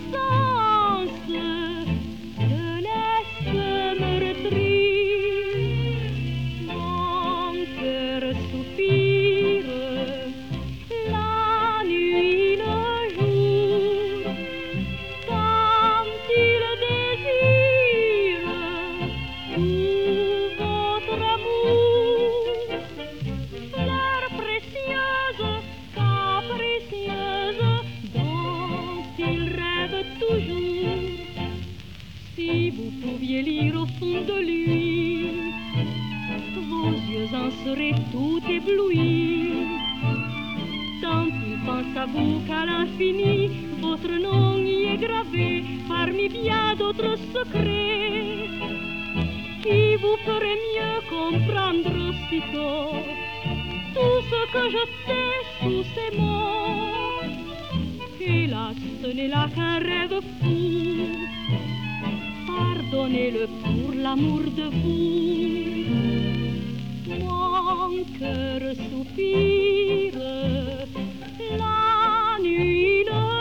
innocence te laisse meurtrir. Mon cœur soupire la nuit, le jour, quand il désire tout votre amour. Fleur précieuse, capricieuse, dont il rêve toujours. Si vous pouviez lire au fond de lui, vos yeux en seraient tout éblouis. Tant il pense à vous qu'à l'infini, votre nom y est gravé parmi bien d'autres secrets, qui vous ferait mieux comprendre aussitôt tout ce que je sais sous ces mots. Hélas, ce n'est là qu'un rêve fou, pardonnez-le pour l'amour de vous. Mon cœur soupire la nuit, le